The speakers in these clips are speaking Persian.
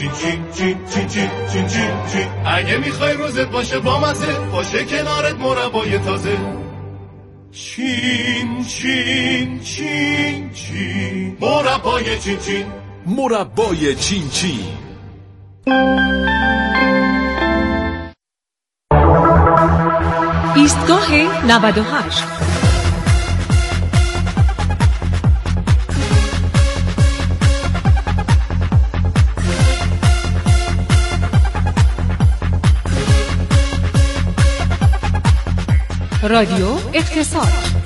چین چین چین چین چین چین چین چین. اگه میخوای روزت باشه بامزه، باشه کنارت مربای تازه. چین چین چین چین مربای چین چین. مربای چین چین. ایستگاه 98. رادیو اقتصاد.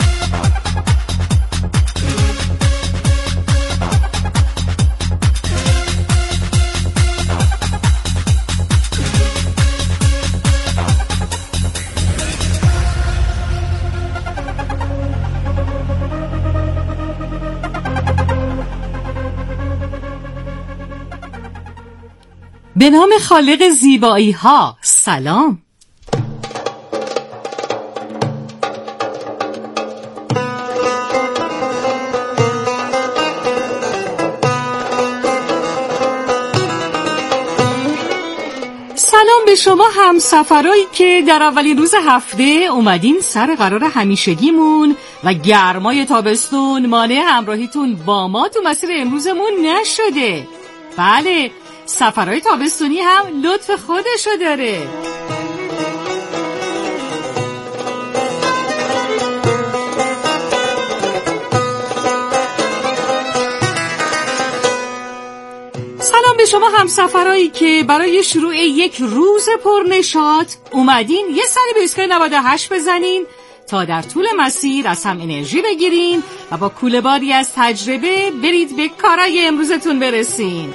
به نام خالق زیبایی ها سلام. سلام به شما همسفرایی که در اولین روز هفته اومدین سر قرار همیشگیمون و گرمای تابستون مانع همراهیتون با ما تو مسیر امروزمون نشده. بله، سفرهای تابستونی هم لطف خودشو داره. سلام به شما همسفرایی که برای شروع یک روز پرنشاط اومدین یه سری به ایستگاه 98 بزنین تا در طول مسیر از هم انرژی بگیرین و با کوله باری از تجربه برید به کارای امروزتون برسین.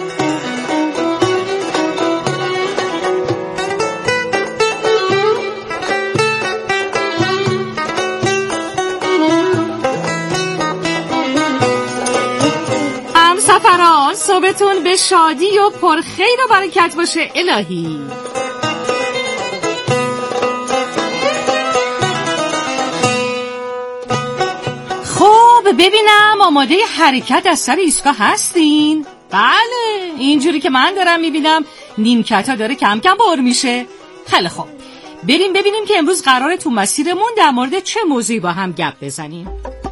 همسفران صبحتون به شادی و پرخیر و برکت باشه الهی. خب ببینم آماده حرکت از سر ایستگاه هستین؟ بله، اینجوری که من دارم میبینم نیمکت‌ها داره کم کم بر میشه. خیلی خوب، بریم ببینیم که امروز قراره تو مسیرمون در مورد چه موضوعی با هم گپ بزنیم.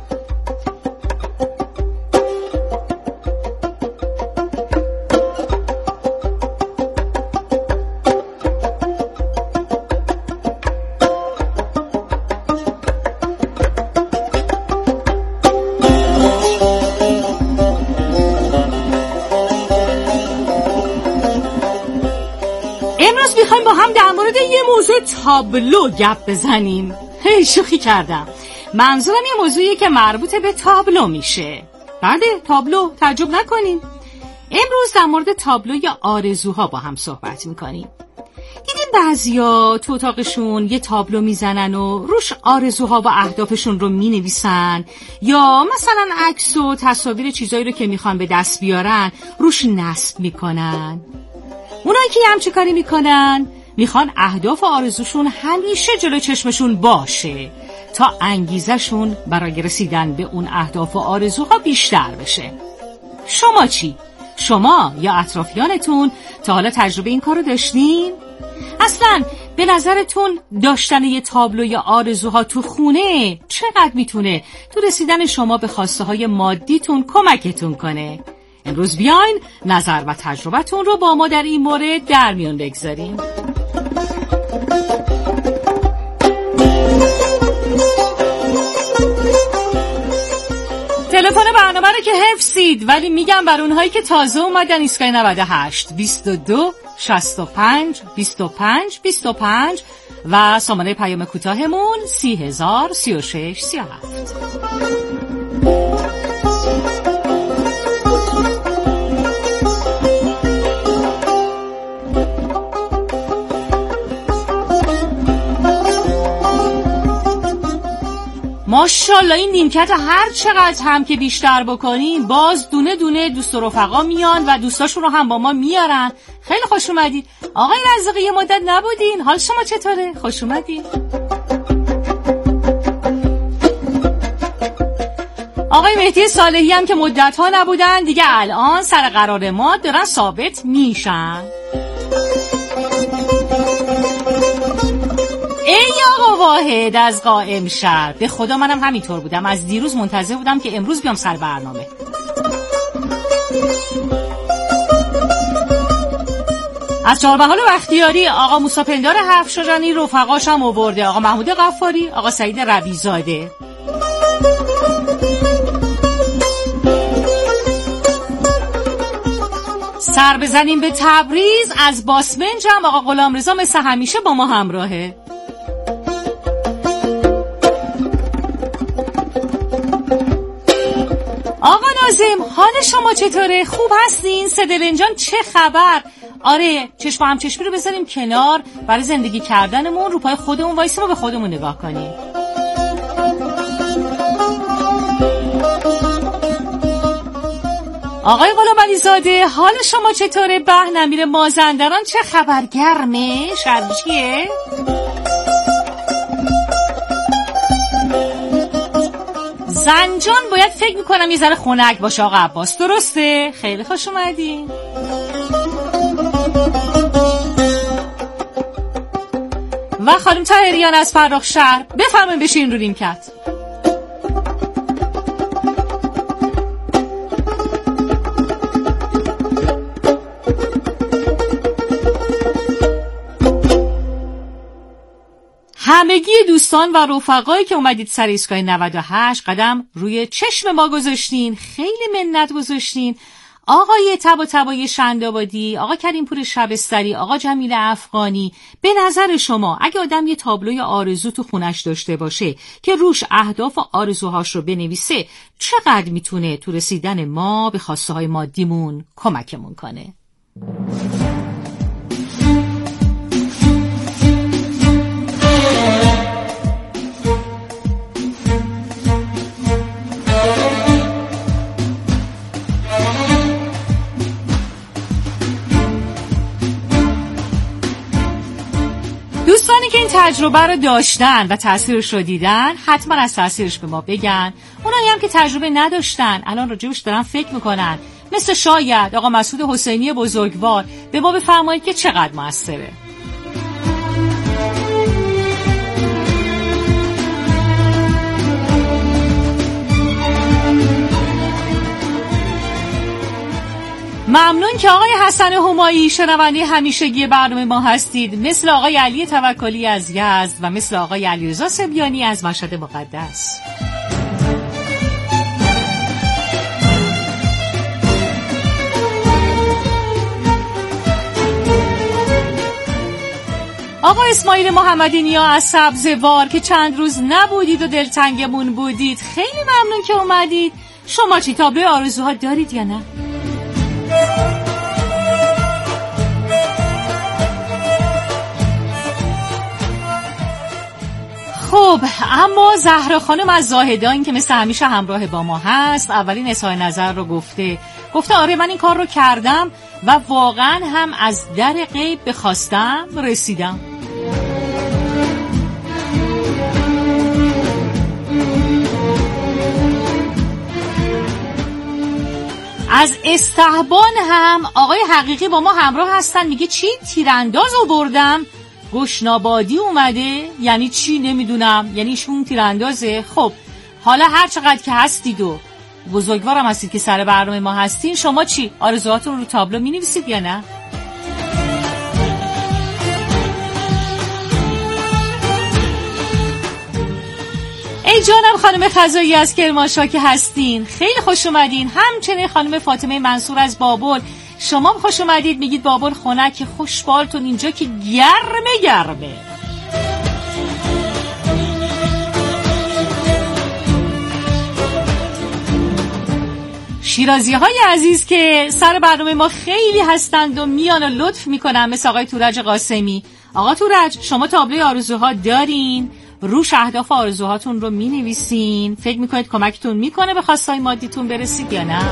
میخوایم با هم در مورد یه موضوع تابلو گپ بزنیم. شوخی کردم، منظورم یه موضوعیه که مربوط به تابلو میشه. بله، تابلو، تعجب نکنین. امروز در مورد تابلو یا آرزوها با هم صحبت میکنیم. دیدین بعضیا تو اتاقشون یه تابلو میزنن و روش آرزوها و اهدافشون رو مینویسن، یا مثلا عکس و تصاویر چیزایی رو که میخوان به دست بیارن روش نصب میکنن. اونایی که همچه کاری میکنن میخوان اهداف و آرزوشون همیشه جلو چشمشون باشه تا انگیزشون برای رسیدن به اون اهداف و آرزوها بیشتر بشه. شما چی؟ شما یا اطرافیانتون تا حالا تجربه این کارو داشتین؟ اصلا به نظرتون داشتن یه تابلو یا آرزوها تو خونه چقدر میتونه تو رسیدن شما به خواسته های مادیتون کمکتون کنه؟ امروز بیاین نظر و تجربتون رو با ما در این مورد در میون بگذاریم. تلفن برنامه رو که حفظید، ولی میگم بر اونهایی که تازه اومدن ایستگاه 98 22 65 25 25 و سامانه پیام کوتاهمون 3036 37. ماشاءالله این نیمکت هر چقدر هم که بیشتر بکنین باز دونه دونه دوست و رفقا میان و دوستاشون رو هم با ما میارن. خیلی خوش اومدید. آقای رزاقی یه مدت نبودین، حال شما چطوره؟ خوش اومدید. آقای مهدی صالحی هم که مدت‌ها نبودن دیگه الان سر قرار ما دارن ثابت میشن. ای آقا واحد از قائم شهر، به خدا منم همینطور بودم، از دیروز منتظر بودم که امروز بیام سر برنامه. از چهاربحال و بختیاری آقا موسی پندار هفشاجانی رفقاش هم آورده، آقا محمود غفاری، آقا سعید ربیزاده. سر بزنیم به تبریز، از باسمنج هم آقا غلامرضا مثل همیشه با ما همراهه. آقا ناظم حال شما چطوره؟ خوب هستین؟ سدلنجان چه خبر؟ آره چشم هم چشمی رو بذاریم کنار، برای زندگی کردنمون رو پای خودمون وایسیم و به خودمون نگاه کنیم. آقای غلامعلی زاده حال شما چطوره؟ به نمیر مازندران چه خبر؟ گرمه؟ شرجیه؟ زنجان باید فکر میکنم یه ذره خنک باشه آقا عباس، درسته؟ خیلی خوش اومدین. و خانم طاهریان از فرخ شهر، بفرمایید بشین رو نیمکت. همگی دوستان و رفقایی که اومدید سر ایستگاه 98 قدم روی چشم ما گذاشتین، خیلی منت گذاشتین. آقای طباطبایی شندآبادی، آقا کریمپور شبستری، آقا جمیل افغانی، به نظر شما اگه آدم یه تابلوی آرزو تو خونش داشته باشه که روش اهداف و آرزوهاش رو بنویسه، چقدر میتونه تو رسیدن ما به خواسته های مادیمون کمکمون کنه؟ دوستانی که این تجربه رو داشتن و تأثیرش رو دیدن حتما از تأثیرش به ما بگن. اونایی هم که تجربه نداشتن الان راجبش دارن فکر میکنن، مثل شاید آقا مسعود حسینی بزرگوار، به ما بفرمایید که چقدر موثره. ممنون که آقای حسن همایی شنونده همیشگی برنامه ما هستید، مثل آقای علی توکلی از یزد و مثل آقای علیرضا سبیانی از مشهد مقدس. آقا اسماعیل محمدی نیا از سبزوار که چند روز نبودید و دلتنگمون بودید، خیلی ممنون که اومدید. شما چی تابلوی آرزوها دارید یا نه؟ خب اما زهرا خانم از زاهدان که مثل همیشه همراه با ما هست، اولین اظهار نظر رو گفته آره من این کار رو کردم و واقعا هم از در غیب به خواستم رسیدم. از استحبان هم آقای حقیقی با ما همراه هستن، میگه چی؟ تیرانداز رو بردم، گشنابادی اومده، یعنی چی؟ نمیدونم، یعنی شون تیراندازه. خب حالا هر چقدر که هستید و بزرگوارم هستید که سر برنامه ما هستین، شما چی؟ آرزوهاتون رو تابلو می نویسید یا نه؟ ای جانم خانم خزایی از کرمانشاه که هستین، خیلی خوش اومدین. همچنین خانم فاطمه منصور از بابل، شما خوش اومدید، میگید بابل خنک خوشبالتون، اینجا که گرمه. شیرازی های عزیز که سر برنامه ما خیلی هستند و میان و لطف میکنن، مثل آقای تورج قاسمی. آقا تورج شما تابلوی آرزوها دارین؟ روش اهداف آرزوهاتون رو مینویسین؟ فکر میکنید کمکتون میکنه به خواستهای مادیتون برسید یا نه؟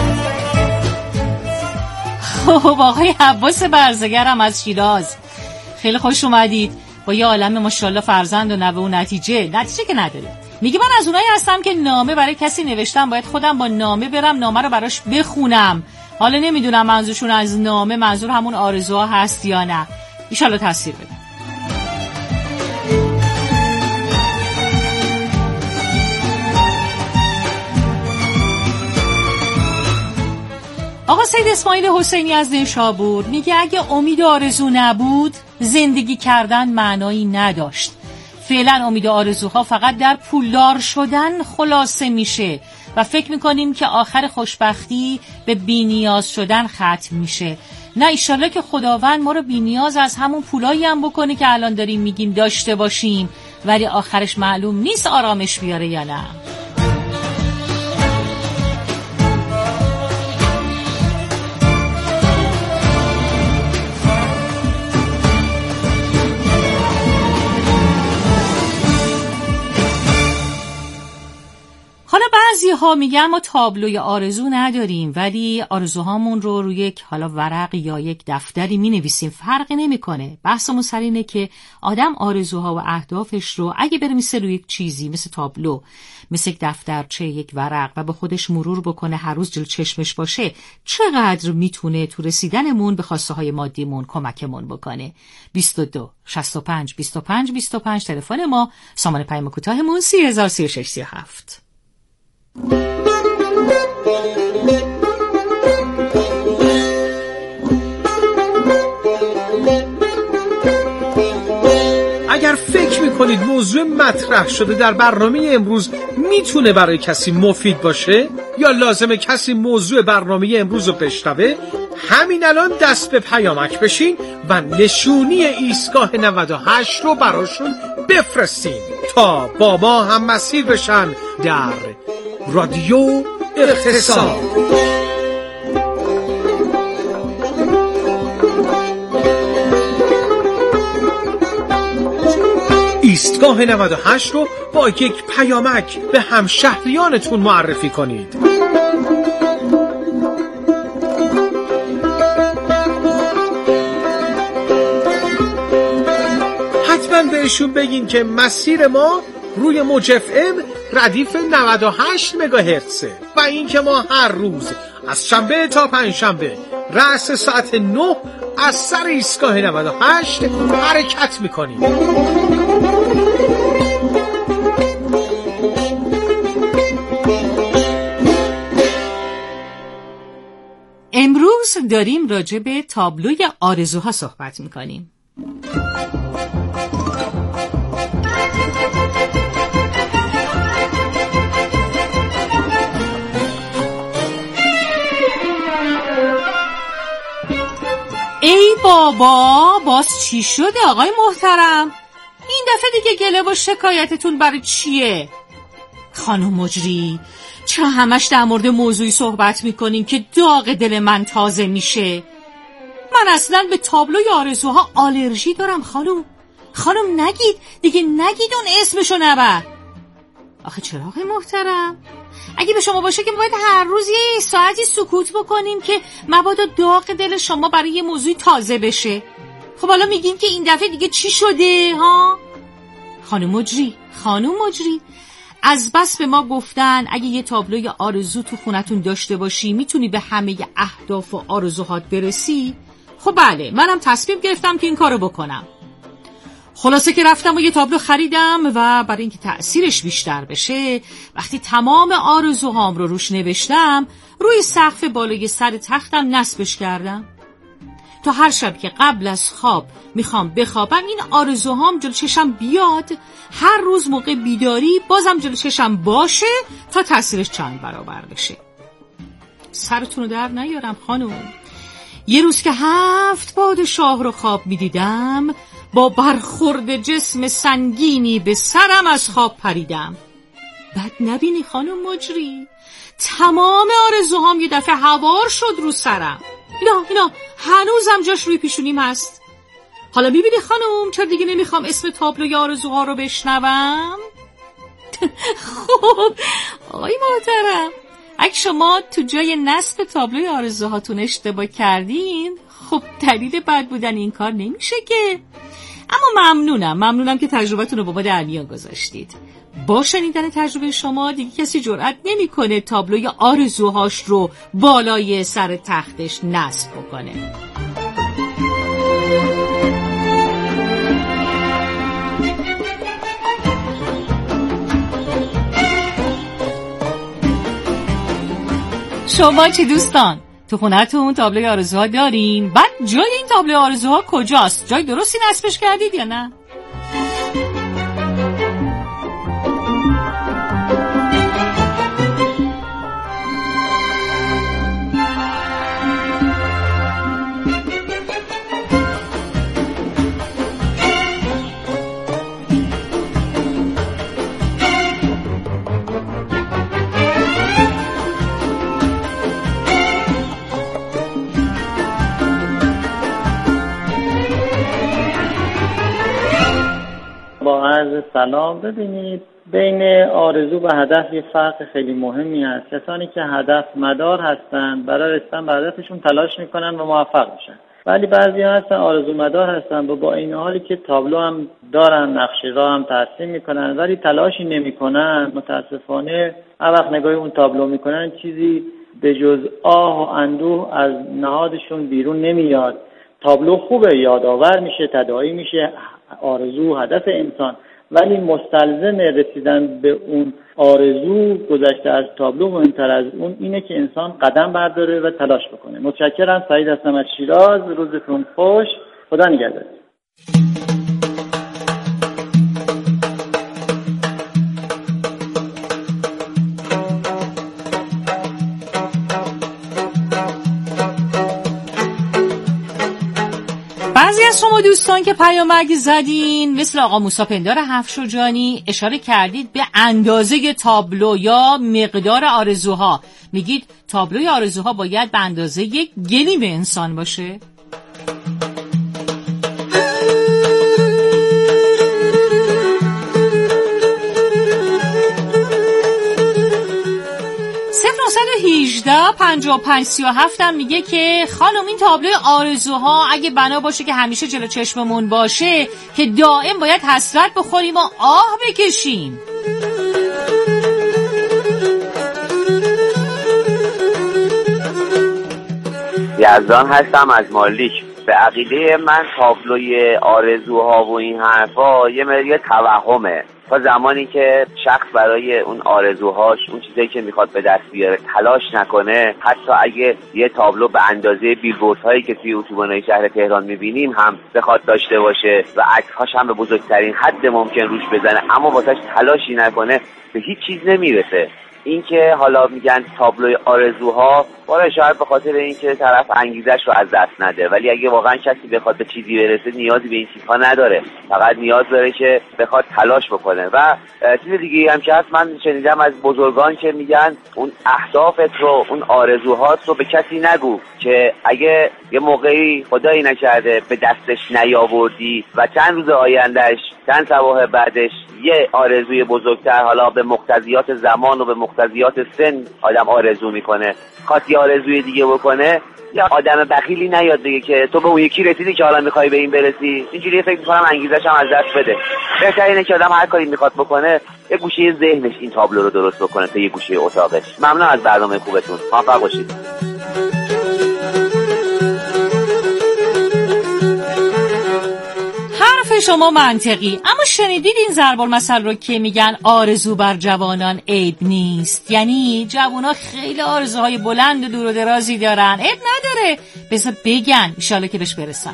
خب آقای عباس برزگرم از شیراز، خیلی خوش اومدید. با یه عالم ماشاءالله فرزند و نوه و نتیجه که نداریم. میگه من از اونایی هستم که نامه برای کسی نوشتم باید خودم با نامه برم نامه رو براش بخونم. حالا نمیدونم منظورشون از نامه منظور همون آرزوها هست یا نه. ان شاءالله تاثیر بده. آقا سید اسماعیل حسینی از نیشابور میگه اگه امید آرزو نبود زندگی کردن معنایی نداشت. فعلا امید آرزوها فقط در پولدار شدن خلاصه میشه و فکر میکنیم که آخر خوشبختی به بی‌نیاز شدن ختم میشه. نه ایشالله که خداوند ما رو بی‌نیاز از همون پولایی هم بکنه که الان داریم میگیم داشته باشیم ولی آخرش معلوم نیست آرامش بیاره یا نه. حالا بعضی ها میگن ما تابلوی آرزو نداریم ولی آرزوهامون رو روی یک حالا ورق یا یک دفتری می نویسیم. فرقی نمیکنه. بحثمون سر اینه که آدم آرزوها و اهدافش رو اگه بنویسه روی یک چیزی مثل تابلو، مثل یک دفترچه، یک ورق و به خودش مرور بکنه هر روز جلو چشمش باشه، چقدر میتونه تو رسیدنمون به خواسته های مادیمون کمکمون بکنه. 22 65 25 25 تلفن ما، سامان پیام کوتاهمون 303637. اگر فکر میکنید موضوع مطرح شده در برنامه امروز میتونه برای کسی مفید باشه یا لازمه کسی موضوع برنامه امروز رو بشنوه، همین الان دست به پیامک بشین و نشونی ایستگاه 98 رو براشون بفرستین تا با ما هم مسیر بشن در رادیو اقتصاد. ایستگاه 98 رو با یک پیامک به همشهریانتون معرفی کنید. حتما بهشون بگین که مسیر ما روی موج FM ردیف 98 مگاهرتزه و این که ما هر روز از شنبه تا پنجشنبه رأس ساعت 9 از سر ایستگاه 98 حرکت میکنیم. امروز داریم راجع به تابلوی آرزوها صحبت میکنیم. ای بابا، باز چی شده آقای محترم؟ این دفعه دیگه گله و شکایتتون برای چیه؟ خانم مجری، چرا همش در مورد موضوعی صحبت میکنین که داغ دل من تازه میشه؟ من اصلا به تابلوی آرزوها آلرژی دارم خانم نگید دیگه، نگید اون اسمشو نبر. آخه چرا آقای محترم؟ اگه به شما باشه که باید هر روز یه ساعتی سکوت بکنیم که مبادا داغ دل شما برای یه موضوعی تازه بشه. خب حالا میگین که این دفعه دیگه چی شده ها؟ خانم مجری از بس به ما گفتن اگه یه تابلوی آرزو تو خونتون داشته باشی میتونی به همه اهداف و آرزوهات برسی. خب بله، منم تصمیم گرفتم که این کارو بکنم. خلاصه که رفتم و یه تابلو خریدم و برای اینکه تأثیرش بیشتر بشه وقتی تمام آرزوهام رو روش نوشتم روی سقف بالای سر تختم نصبش کردم تا هر شب که قبل از خواب میخوام بخوابم این آرزوهام جلو چشم بیاد، هر روز موقع بیداری بازم جلو چشم باشه تا تأثیرش چند برابر بشه. سرتون رو در نیارم خانم، یه روز که 7 پادشاه رو خواب میدیدم با برخورد جسم سنگینی به سرم از خواب پریدم. بد نبینی خانم مجری، تمام آرزوهام یه دفعه هوار شد رو سرم. اینا هنوزم جاش روی پیشونیم هست. حالا میبینی خانم چرا دیگه نمیخوام اسم تابلوی آرزوها رو بشنوم؟ خب آقای محترم، اگه شما تو جای نصب تابلوی آرزوهاتون اشتباه کردین خب دلیل بد بودن این کار نمیشه که. اما ممنونم که تجربتون رو با ما در میان گذاشتید. با شنیدن تجربه شما دیگه کسی جرئت نمی‌کنه تابلوی آرزوهاش رو بالای سر تختش نصب بکنه. شما چی دوستان؟ تو خونه‌تون تابلوی آرزوها دارین؟ بعد جای این تابلوی آرزوها کجاست؟ جای درستی نصبش کردید یا نه؟ با عرض سلام. ببینید بین آرزو و هدف یه فرق خیلی مهمی هست. کسانی که هدف مدار هستن برای رسیدن به هدفشون تلاش میکنن و موفق میشن، ولی بعضی هستن آرزو مدار هستن و با این حالی که تابلو هم دارن، نقشه راه هم ترسیم میکنن ولی تلاشی نمیکنن، متاسفانه هر وقت نگاه اون تابلو میکنن چیزی به جز آه و اندوه از نهادشون بیرون نمیاد. تابلو خوبه، یادآور میشه، تداعی میشه آرزو هدف انسان، ولی مستلزم رسیدن به اون آرزو گذشته از تابلو مهمتر از اون اینه که انسان قدم برداره و تلاش بکنه. متشکرم. سعید هستم از شیراز. روزتون خوش. خدا نگهدار. بعضی از شما دوستان که پیامک زدین مثل آقا موسی پندار هفشجانی اشاره کردید به اندازه تابلو یا مقدار آرزوها. میگید تابلوی آرزوها باید به اندازه یک گلیم انسان باشه؟ (1918) 5537 هم میگه که خانم این تابلوی آرزوها اگه بنا باشه که همیشه جلو چشممون باشه که دائم باید حسرت بخوریم و آه بکشیم. یزدان هستم از مالک. به عقیده من تابلوی آرزوها و این حرفا یه توهمه. تا زمانی که شخص برای اون آرزوهاش، اون چیزایی که میخواد به دست بیاره تلاش نکنه، حتی اگه یه تابلو به اندازه بیلبوردهایی که توی اتوبان‌های شهر تهران میبینیم هم بخواد داشته باشه و عکس‌هاش هم به بزرگترین حد ممکن روش بزنه اما واسش تلاشی نکنه، به هیچ چیز نمیرسه. این که حالا میگن تابلوی آرزوها، برای شاید به خاطر اینکه طرف انگیزش رو از دست نده، ولی اگه واقعا کسی بخواد به چیزی برسه نیازی به این چیزها نداره، فقط نیاز داره که بخواد تلاش بکنه. و چیز دیگه هم که هست، من شنیدم از بزرگان که میگن اون اهدافت رو، اون آرزوهات رو به کسی نگو، که اگه یه موقعی خدایی نکرده به دستش نیاوردی و چند روز آیندهش، چند سباه بعدش یه آرزوی بزرگتر، حالا به مقتضیات زمان و به مقتضیات سن آدم آرزو میکنه، خواست یه آرزوی دیگه بکنه، یا آدم بخیلی نیاد دیگه که تو به اون یکی رسیدی که حالا میخوای به این برسی. اینجوری فکر میکنم انگیزش هم از دست بده. بهتر اینه که آدم هر کاری میخواد بکنه یه گوشه ذهنش این تابلو رو درست بکنه تا یه گوشه اتاقش. ممنون از برنامه خوبتون. موفق باشید. حرف شما منطقی، اما شنیدید این ضرب المثل رو که میگن آرزو بر جوانان عیب نیست؟ یعنی جوانا خیلی آرزوهای بلند و دور و درازی دارن، عیب نداره، بذار بگن انشالله که بهش برسن.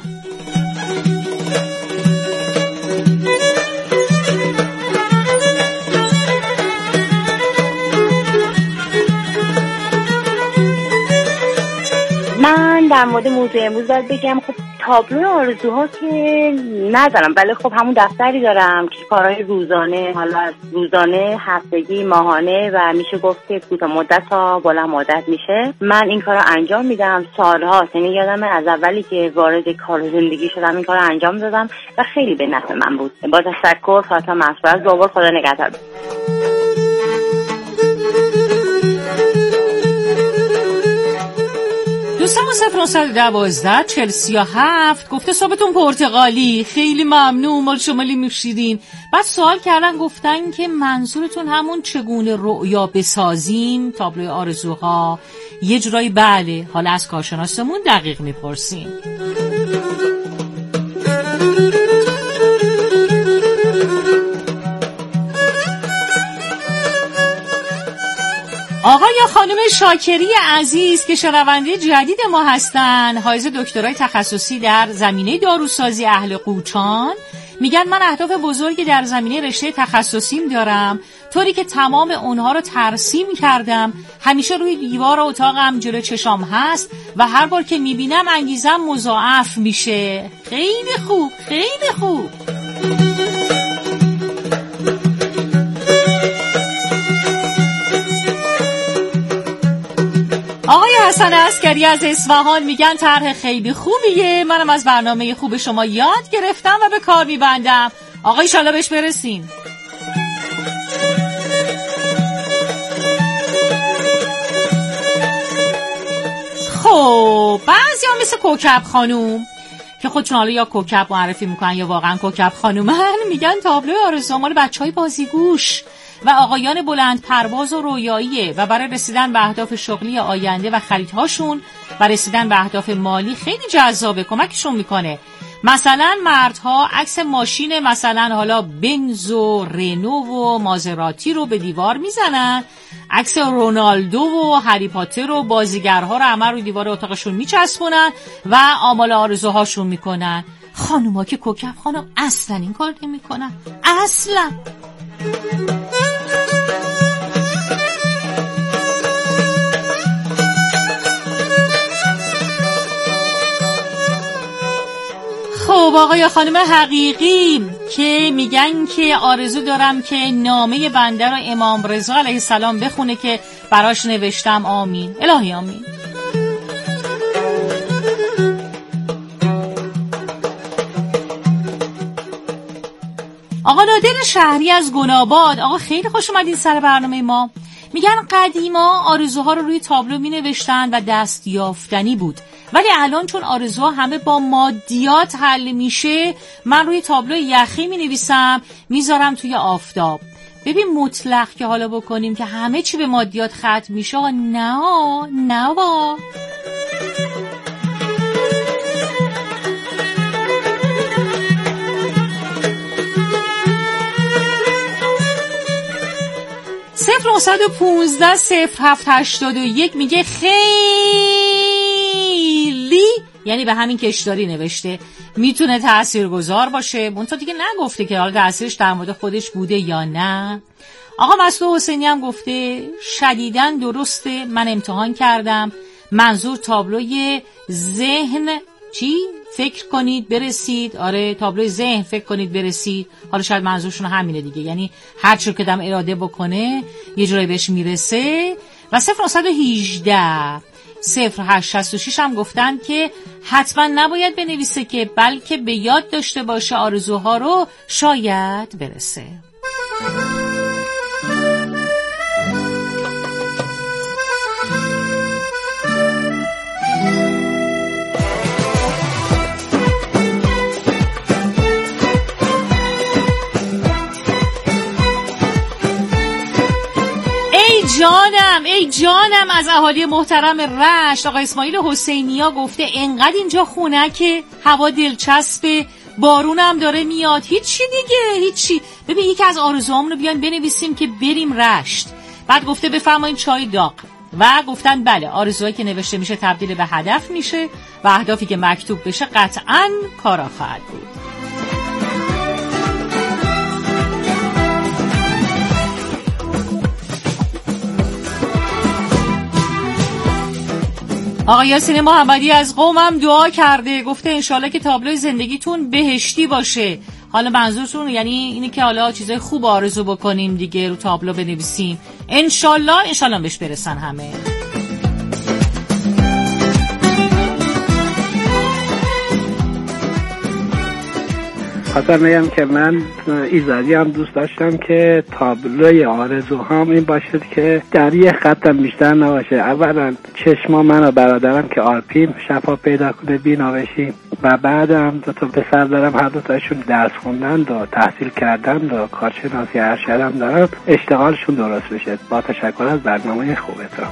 من در مورد موضوع امروز باید بگم خب تابلو آرزوها که ندارم، ولی خب همون دفتری دارم که کارهای روزانه، حالا از روزانه، هفتگی، ماهانه و میشه گفت که کوتاه مدت تا بلند مدت میشه. من این کارو انجام میدم سالها، یعنی یادمه از اولی که وارد کار زندگی شدم این کارو انجام دادم و خیلی به نفع من بود. با تشکر. فاطمه مسعود از زاور. خدا نگهدار. دوستان اما 0912 47 گفته صبحتون پرتقالی، خیلی ممنون، مال شمالی میشیدین. بعد سوال کردن گفتن که منظورتون همون چگونه رؤیا بسازیم تابلوی آرزوها؟ یه جورایی بله، حالا از کارشناسمون دقیق میپرسیم. آقا یا خانم شاکری عزیز که شنونده جدید ما هستن، حائز دکترای تخصصی در زمینه داروسازی اهل قوچان، میگن من اهداف بزرگی در زمینه رشته تخصصیم دارم، طوری که تمام اونها رو ترسیم کردم، همیشه روی دیوار اتاقم جلو چشام هست و هر بار که میبینم انگیزم مضاعف میشه. خیلی خوب، خیلی خوب. آقای حسن عسکری از اصفهان میگن طرح خیلی خوبیه، منم از برنامه خوب شما یاد گرفتم و به کار میبندم. آقا ایشالله بهش برسین. خب بعضی ها مثل کوکب خانوم که خودشون حالا یا کوکب معرفی میکنن یا واقعا کوکب خانومن، میگن تابلوی آرزو مال بچهای بازیگوش و آقایان بلند پرواز و رویاییه و برای رسیدن به اهداف شغلی آینده و خریدهاشون و رسیدن به اهداف مالی خیلی جذابه، کمکشون میکنه. مثلا مردها عکس ماشین مثلا حالا بنز و رنو و مازراتی رو به دیوار میزنن، عکس رونالدو و هری پاتر و بازیگرها رو همه روی دیوار اتاقشون میچسبونن و آمال آرزوهاشون میکنن. خانوما که کوکب خانم اصلا این کار نمیکنن، اصلا. خب آقای خانم حقیقی که میگن که آرزو دارم که نامه بنده رو امام رضا علیه السلام بخونه که براش نوشتم. آمین الهی آمین. آقا نادر شهری از گناباد، آقا خیلی خوش اومدین سر برنامه ما. میگن قدیما آرزوها رو روی تابلو می نوشتن و دست یافتنی بود، ولی الان چون آرزوها همه با مادیات حل میشه، من روی تابلو یخی می نویسم میذارم توی آفتاب. ببین مطلق که حالا بکنیم که همه چی به مادیات ختم میشه، نه با. صفر 915 0781 میگه خیلی، یعنی به همین کشداری نوشته، میتونه تاثیرگذار باشه. منتها دیگه نگفته که حالا تاثیرش در مورد خودش بوده یا نه. آقا مسعود حسینی هم گفته شدیداً درسته، من امتحان کردم، منظور تابلوی ذهن چی؟ فکر کنید برسید. آره تابلوی ذهن فکر کنید برسید. حالا شاید منظورشون همینه دیگه، یعنی هر چی که دم اراده بکنه یه جورایی بهش میرسه. و 0918 0866 هم گفتن که حتما نباید بنویسه که، بلکه به یاد داشته باشه آرزوها رو، شاید برسه. ای جانم از اهالی محترم رشت، آقا اسماعیل حسینیا گفته انقدر اینجا خونکه، هوا دلچسبه، بارونم داره میاد، هیچی دیگه هیچی. ببین یکی از آرزوهامون رو بیان بنویسیم که بریم رشت. بعد گفته بفرمایید چای داغ، و گفتن بله آرزوهایی که نوشته میشه تبدیل به هدف میشه و اهدافی که مکتوب بشه قطعاً کارا خواهد بود. آقا یاسین محمدی از قومم دعا کرده، گفته انشالله که تابلوی زندگیتون بهشتی باشه. حالا منظورتون یعنی اینه که حالا چیزای خوب آرزو بکنیم دیگه، رو تابلو بنویسیم. انشالله بهش برسن همه. خاطر میگم که من ایزدی هم دوست داشتم که تابلوی آرزوهام این باشه که در یه خطم بیشتر نباشه. اولا چشما من و برادرم که آرپیم شفا پیدا کنه، بینا بشیم، و بعدم 2 تا پسر دارم، هر 2 تاشون درس خوندن و تحصیل کردن و کارشناسی ارشد هم دارن، اشتغالشون درست بشه. با تشکر از برنامه خوبتون.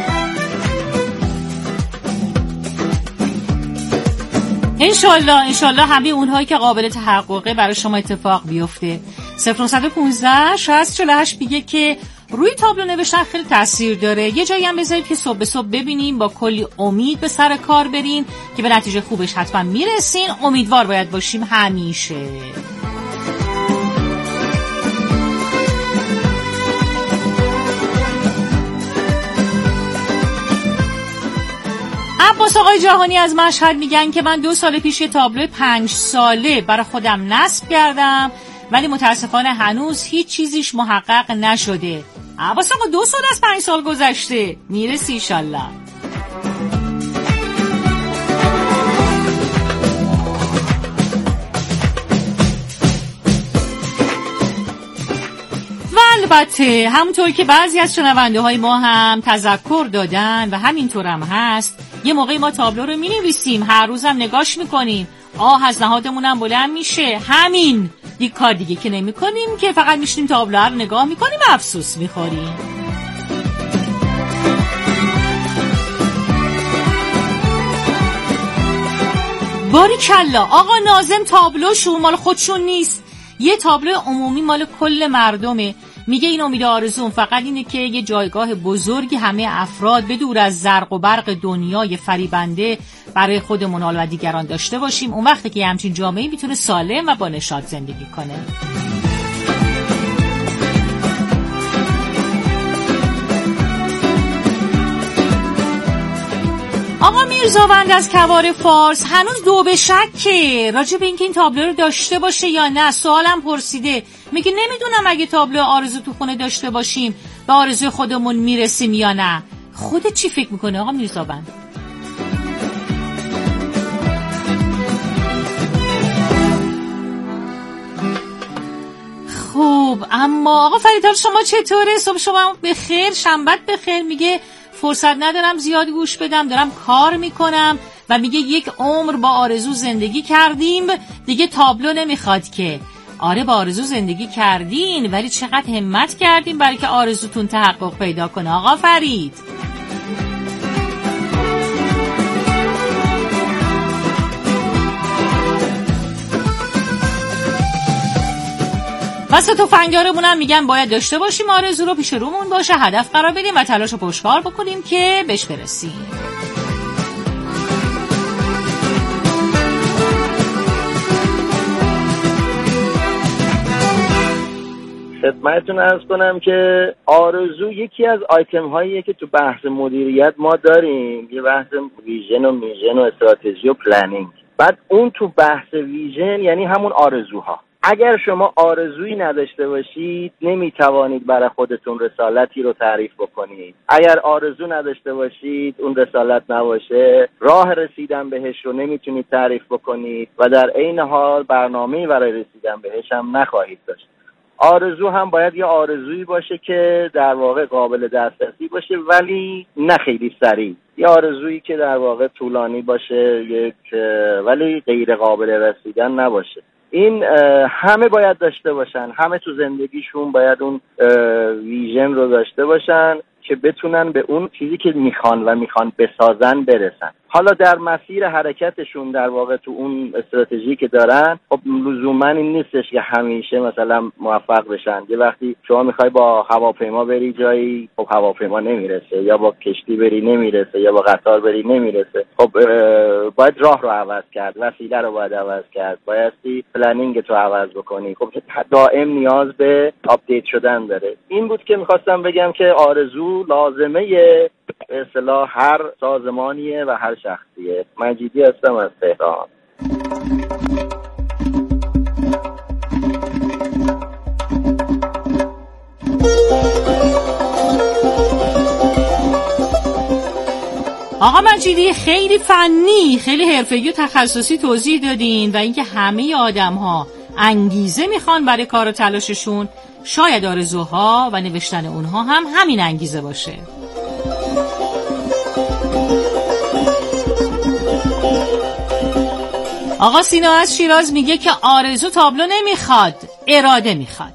انشالله همه اونهایی که قابل تحققه برای شما اتفاق بیفته. 0915 6048 میگه که روی تابلو نوشتن خیلی تاثیر داره. یه جایی هم بذارید که صبح به صبح ببینیم، با کلی امید به سر کار برین که به نتیجه خوبش حتما میرسین. امیدوار باید باشیم همیشه. عباس آقای جهانی از مشهد میگن که من 2 سال پیش یه تابلو 5 ساله برای خودم نصب کردم، ولی متاسفانه هنوز هیچ چیزیش محقق نشده. عباس آقا 2 سال از 5 سال گذشته، میرسی ایشالله. و البته همونطور که بعضی از شنونده های ما هم تذکر دادن و همینطور هم هست، یه موقعی ما تابلو رو می‌نویسیم، هر روزم نگاش می‌کنیم، از نهادمون هم بلند میشه. همین یک کار دیگه که نمی‌کنیم که فقط میشینیم تابلو رو نگاه می‌کنیم و افسوس می‌خوریم. باریکلا آقا ناظم تابلوشون مال خودشون نیست، یه تابلو عمومی مال کل مردمه. میگه این امید آرزوم فقط اینه که یه جایگاه بزرگی همه افراد به دور از زرق و برق دنیای فریبنده برای خودمون و دیگران داشته باشیم. اون وقتی که همچین جامعه‌ای میتونه سالم و با نشاط زندگی کنه. آقا میرزاوند از کوار فارس هنوز 2 به شکه راجع به اینکه این تابلو رو داشته باشه یا نه. سوالم پرسیده، میگه نمیدونم اگه تابلو آرزو تو خونه داشته باشیم به آرزوی خودمون میرسیم یا نه. خودت چی فکر میکنه آقا میرزاوند؟ خوب، اما آقا فریدال شما چطوره؟ صبح شما بخیر، شنبت بخیر. میگه فرصت ندارم زیاد گوش بدم، دارم کار میکنم، و میگه 1 عمر با آرزو زندگی کردیم دیگه تابلو نمیخواد که. آره با آرزو زندگی کردین، ولی چقدر همت کردین برای که آرزوتون تحقق پیدا کنه آقا فرید. واسه تفنگدارمون هم میگن باید داشته باشیم آرزو رو، پیش رومون باشه، هدف قرار بدیم و تلاش و پشتکار بکنیم که بهش برسیم. خدمتتون عرض کنم که آرزو یکی از آیتم هاییه که تو بحث مدیریت ما داریم، یه بحث ویژن و میژن و استراتژی و پلنینگ. بعد اون تو بحث ویژن یعنی همون آرزوها. اگر شما آرزویی نداشته باشید نمیتوانید برای خودتون رسالتی رو تعریف بکنید. اگر آرزو نداشته باشید، اون رسالت نباشه، راه رسیدن بهش رو نمیتونید تعریف بکنید و در عین حال برنامه‌ای برای رسیدن بهش هم نخواهید داشت. آرزو هم باید یه آرزویی باشه که در واقع قابل دسترسی باشه ولی نه خیلی سریع. یه آرزویی که در واقع طولانی باشه ولی غیر قابل رسیدن نباشه. این همه باید داشته باشن، همه تو زندگیشون باید اون ویژن رو داشته باشن که بتونن به اون چیزی که میخوان و میخوان بسازن برسن. حالا در مسیر حرکتشون در واقع تو اون استراتژی که دارن، خب لزوما این نیستش که همیشه مثلا موفق بشن. یه وقتی شما میخوای با هواپیما بری جایی، خب هواپیما نمیرسه، یا با کشتی بری نمیرسه، یا با قطار بری نمیرسه. خب باید راه رو عوض کرد، وسیله رو باید عوض کرد، بایستی پلنینگ تو عوض بکنی. خب دائم نیاز به آپدیت شدن داره. این بود که میخواستم بگم که آرزو لازمه به اصطلاح هر سازمانیه و هر شخصیه. مجیدی هستم از تهران. آقا مجیدی خیلی فنی، خیلی حرفه‌ای و تخصصی توضیح دادین و اینکه همه آدم‌ها انگیزه میخوان برای کار و تلاششون، شاید آرزوها و نوشتن اونها هم همین انگیزه باشه. آقا سینا از شیراز میگه که آرزو تابلو نمیخواد، اراده میخواد.